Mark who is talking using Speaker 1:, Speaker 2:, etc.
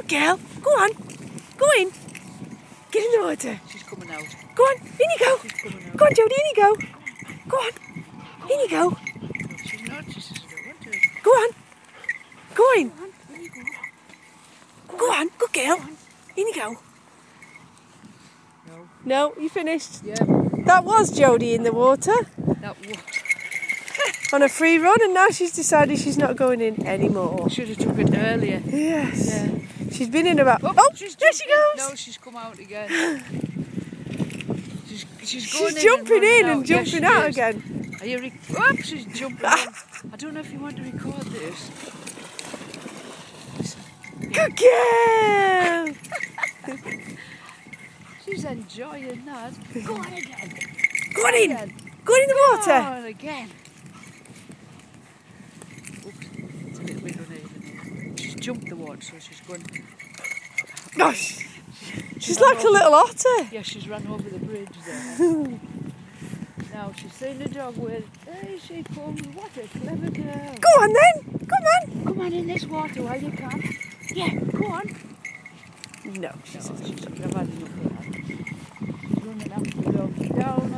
Speaker 1: girl. Go on. Go in. Get in the water.
Speaker 2: She's coming out.
Speaker 1: Go on. In you go.
Speaker 2: She's coming out.
Speaker 1: Go on, Jodie. In you go. Go on. In you go.
Speaker 2: No, she's not. She says, I don't want to.
Speaker 1: Go on. Go in.
Speaker 2: Go on. In you go.
Speaker 1: Go on. Good girl. In you go.
Speaker 2: No.
Speaker 1: No, you finished.
Speaker 2: Yeah.
Speaker 1: That was Jodie in the water
Speaker 2: That was.
Speaker 1: on a free run, and now she's decided she's not going in anymore.
Speaker 2: Should have took it earlier.
Speaker 1: Yes.
Speaker 2: Yeah.
Speaker 1: She's been in about... Oh, there she goes.
Speaker 2: No, she's come out again. She's going
Speaker 1: She's jumping in and
Speaker 2: Yes,
Speaker 1: jumping
Speaker 2: she
Speaker 1: out
Speaker 2: is.
Speaker 1: again.
Speaker 2: Are you Oops, she's jumping in. I don't know if you want to record this.
Speaker 1: Good girl.
Speaker 2: She's enjoying that. Go on again.
Speaker 1: Go on in. Go on in the
Speaker 2: Go
Speaker 1: water.
Speaker 2: on again. Oops, it's a little bit uneven. She's jumped the water, so she's going.
Speaker 1: Gosh. She's like a little otter.
Speaker 2: Yeah, she's run over the bridge there. Now she's seen the dog with. There she comes. What a clever girl.
Speaker 1: Go on then. Come on.
Speaker 2: Come on in this water while you can. Yeah, go on.
Speaker 1: No, she's
Speaker 2: I've had enough of